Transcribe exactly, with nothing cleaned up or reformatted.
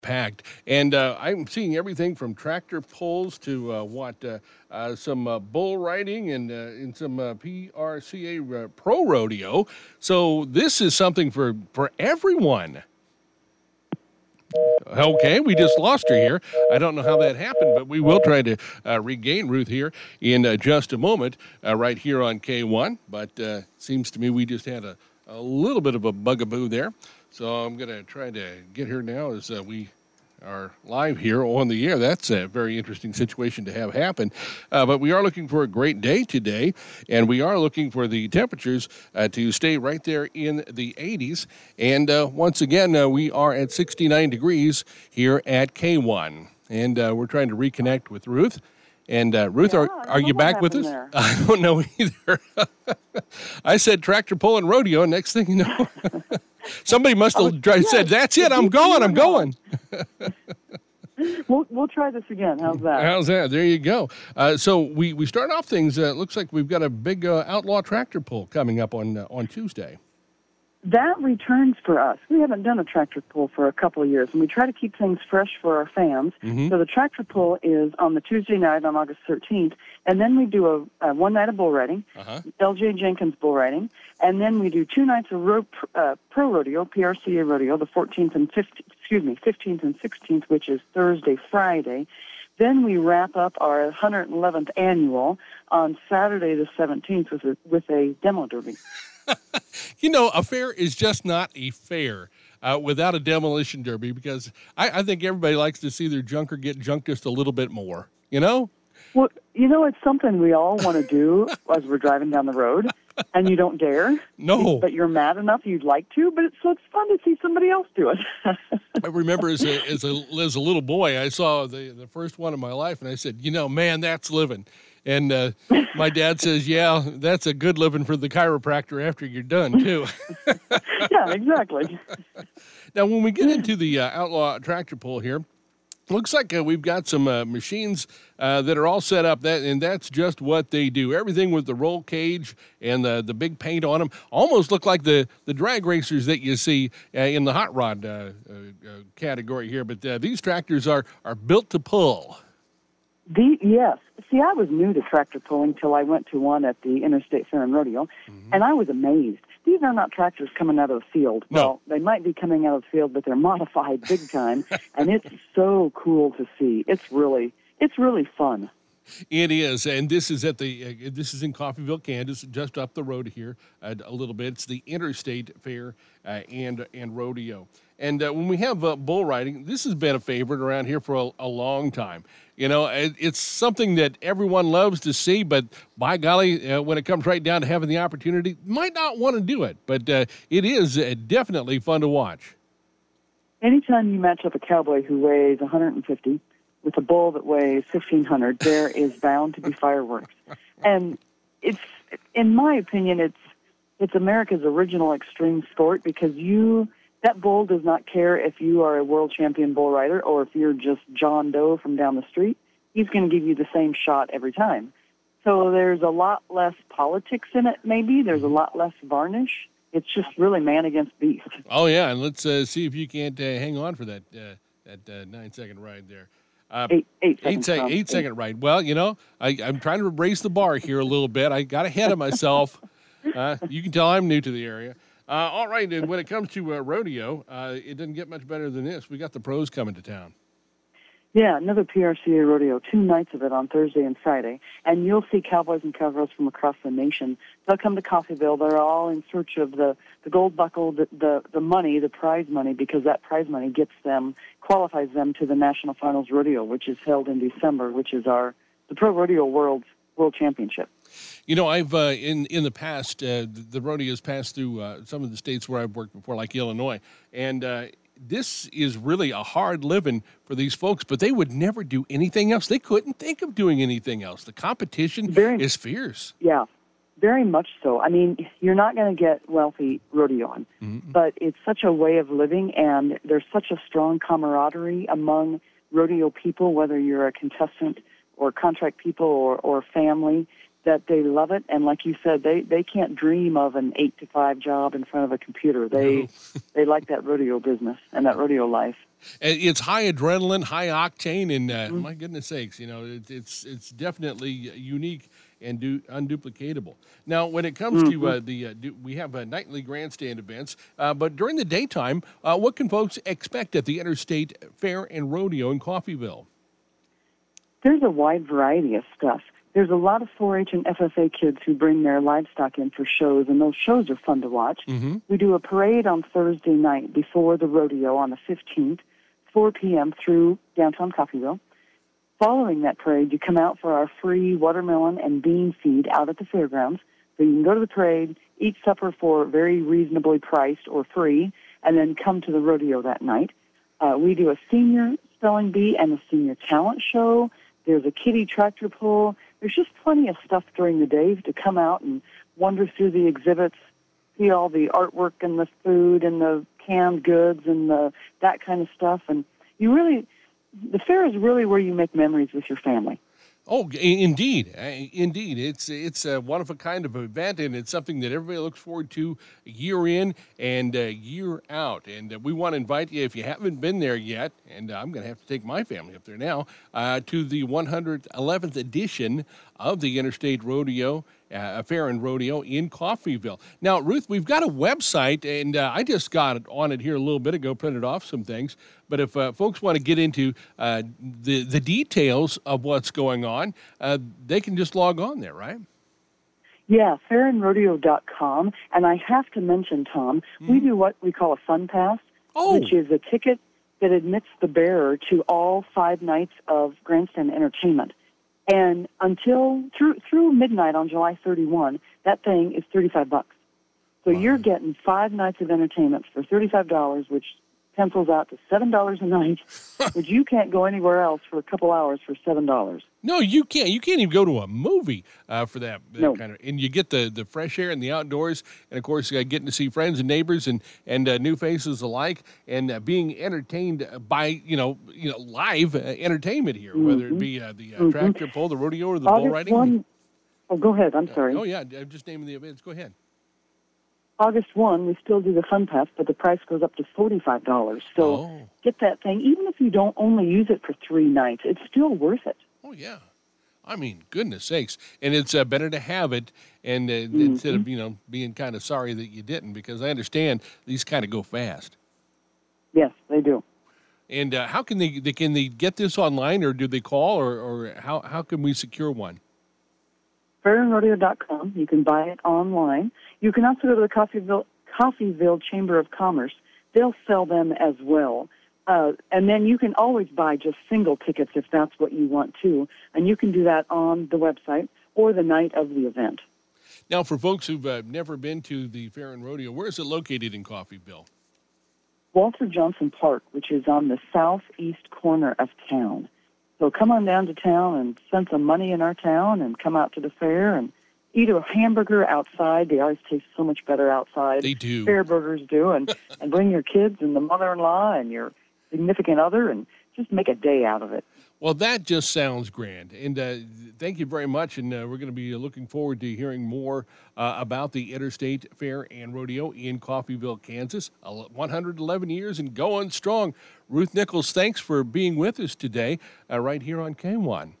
packed. And uh, I'm seeing everything from tractor pulls to uh, what uh, uh, some uh, bull riding and uh, and some uh, P R C A uh, pro rodeo. So this is something for for everyone. Okay, we just lost her here. I don't know how that happened, but we will try to uh, regain Ruth here in uh, just a moment, uh, right here on K one. But uh, seems to me we just had a, a little bit of a bugaboo there. So I'm going to try to get her now as uh, we are live here on the air. That's a very interesting situation to have happen. Uh, but we are looking for a great day today, and we are looking for the temperatures uh, to stay right there in the eighties. And uh, once again, uh, we are at sixty-nine degrees here at K one. And uh, we're trying to reconnect with Ruth. And uh, Ruth, yeah, are, are you back with us? There. I don't know either. I said tractor pull and rodeo, and next thing you know, somebody must have was, yeah, said, that's it, I'm going, I'm going. we'll, we'll try this again. How's that? How's that? There you go. Uh, so we, we start off things, uh, it looks like we've got a big uh, outlaw tractor pull coming up on uh, on Tuesday. That returns for us. We haven't done a tractor pull for a couple of years, and we try to keep things fresh for our fans. Mm-hmm. So the tractor pull is on the Tuesday night on August thirteenth, and then we do a, a one night of bull riding, uh-huh. L J Jenkins bull riding, and then we do two nights of ro- uh, pro rodeo, P R C A rodeo, the fourteenth and fifteenth, excuse me, fifteenth and sixteenth, which is Thursday, Friday. Then we wrap up our one hundred eleventh annual on Saturday the seventeenth with a, with a demo derby. You know, a fair is just not a fair uh, without a demolition derby, because I, I think everybody likes to see their junker get junked just a little bit more, you know? Well, you know, it's something we all want to do as we're driving down the road, and you don't dare. No. But you're mad enough you'd like to, but it's, so it's fun to see somebody else do it. I remember as a, as, a, as a little boy, I saw the, the first one in my life, and I said, you know, man, that's living. And uh, my dad says, yeah, that's a good living for the chiropractor after you're done, too. Yeah, exactly. Now, when we get into the uh, outlaw tractor pull here, looks like uh, we've got some uh, machines uh, that are all set up, that, and that's just what they do. Everything with the roll cage and the, the big paint on them almost look like the, the drag racers that you see uh, in the hot rod uh, uh, uh, category here. But uh, these tractors are, are built to pull. The, yes. See, I was new to tractor pulling till I went to one at the Interstate Fair and Rodeo, mm-hmm. and I was amazed. These are not tractors coming out of the field. No. Well, they might be coming out of the field, but they're modified big time, and it's so cool to see. It's really, it's really fun. It is, and this is at the uh, this is in Coffeyville, Kansas, just up the road here uh, a little bit. It's the Interstate Fair uh, and and Rodeo. And uh, when we have uh, bull riding, this has been a favorite around here for a, a long time. You know, it, it's something that everyone loves to see, but by golly, uh, when it comes right down to having the opportunity, might not want to do it. But uh, it is uh, definitely fun to watch. Anytime you match up a cowboy who weighs one hundred fifty with a bull that weighs fifteen hundred, there is bound to be fireworks. And it's, in my opinion, it's it's America's original extreme sport, because you that bull does not care if you are a world champion bull rider or if you're just John Doe from down the street. He's going to give you the same shot every time. So there's a lot less politics in it, maybe. There's a lot less varnish. It's just really man against beast. Oh, yeah, and let's uh, see if you can't uh, hang on for that uh, that uh, nine-second ride there. Uh, eight, eight, eight, seconds, eight, eight second ride. Well, you know, I, I'm trying to raise the bar here a little bit. I got ahead of myself. Uh, you can tell I'm new to the area. Uh, all right, and when it comes to uh, rodeo, uh, it doesn't get much better than this. We got the pros coming to town. Yeah, another P R C A rodeo, two nights of it on Thursday and Friday. And you'll see cowboys and cowgirls from across the nation. They'll come to Coffeyville. They're all in search of the, the gold buckle, the, the, the money, the prize money, because that prize money gets them, qualifies them to the National Finals Rodeo, which is held in December, which is our the Pro Rodeo World World Championship. You know, I've uh, in in the past, uh, the, the rodeos passed through uh, some of the states where I've worked before, like Illinois, and uh, this is really a hard living for these folks, but they would never do anything else. They couldn't think of doing anything else. The competition very, is fierce. Yeah, very much so. I mean, you're not going to get wealthy rodeoing, mm-hmm. but it's such a way of living, and there's such a strong camaraderie among rodeo people, whether you're a contestant or contract people or, or family. that they love it. And like you said, they, they can't dream of an eight to five job in front of a computer. They, they like that rodeo business and that rodeo life. And it's high adrenaline, high octane, and uh, mm-hmm. my goodness sakes, you know, it, it's it's definitely unique and do, unduplicatable. Now, when it comes mm-hmm. to uh, the, uh, do, we have uh, nightly grandstand events, uh, but during the daytime, uh, what can folks expect at the Interstate Fair and Rodeo in Coffeyville? There's a wide variety of stuff. There's a lot of four H and F F A kids who bring their livestock in for shows, and those shows are fun to watch. Mm-hmm. We do a parade on Thursday night before the rodeo on the fifteenth, four p.m. through downtown Coffeyville. Following that parade, you come out for our free watermelon and bean feed out at the fairgrounds. So you can go to the parade, eat supper for very reasonably priced or free, and then come to the rodeo that night. Uh, we do a senior spelling bee and a senior talent show. There's a kiddie tractor pull. There's just plenty of stuff during the day to come out and wander through the exhibits, see all the artwork and the food and the canned goods and the, that kind of stuff. And you really, the fair is really where you make memories with your family. Oh, indeed, indeed. It's it's a one of a kind of event, and it's something that everybody looks forward to year in and uh, year out. And uh, we want to invite you, if you haven't been there yet, and uh, I'm going to have to take my family up there now, uh, to the one hundred eleventh edition of the Interstate Rodeo, uh, Fair and Rodeo in Coffeyville. Now, Ruth, we've got a website, and uh, I just got it on it here a little bit ago, printed off some things. But if uh, folks want to get into uh, the the details of what's going on, uh, they can just log on there, right? Yeah, fair and rodeo dot com. And I have to mention, Tom, mm. we do what we call a fun pass, oh. which is a ticket that admits the bearer to all five nights of grandstand entertainment. And until through through midnight on July thirty-first, that thing is thirty-five bucks. So wow. You're getting five nights of entertainment for thirty-five dollars, which pencils out to seven dollars a night, which you can't go anywhere else for a couple hours for seven dollars. No, you can't. You can't even go to a movie uh, for that, that no. kind of. And you get the, the fresh air and the outdoors, and of course, uh, getting to see friends and neighbors and and uh, new faces alike, and uh, being entertained by you know you know live uh, entertainment here, mm-hmm. whether it be uh, the uh, mm-hmm. tractor pull, the rodeo, or the August bull riding. one, oh, go ahead. I'm sorry. Uh, oh yeah, I'm just naming the events. Go ahead. August first, we still do the fun pass, but the price goes up to forty-five dollars. So oh. get that thing. Even if you don't only use it for three nights, it's still worth it. Oh, yeah. I mean, goodness sakes. And it's uh, better to have it and uh, mm-hmm. instead of, you know, being kind of sorry that you didn't, because I understand these kind of go fast. Yes, they do. And uh, how can they, they can they get this online, or do they call, or, or how, how can we secure one? fair and rodeo dot com. You can buy it online. You can also go to the Coffeyville, Coffeyville Chamber of Commerce. They'll sell them as well. Uh, and then you can always buy just single tickets if that's what you want to. And you can do that on the website or the night of the event. Now, for folks who've uh, never been to the Fair and Rodeo, where is it located in Coffeyville? Walter Johnson Park, which is on the southeast corner of town. So come on down to town and spend some money in our town and come out to the fair and eat a hamburger outside. They always taste so much better outside. They do. Fair burgers do. And, and bring your kids and the mother-in-law and your significant other and just make a day out of it. Well, that just sounds grand. And uh, thank you very much. And uh, we're going to be looking forward to hearing more uh, about the Interstate Fair and Rodeo in Coffeyville, Kansas. one hundred eleven years and going strong. Ruth Nichols, thanks for being with us today uh, right here on K one.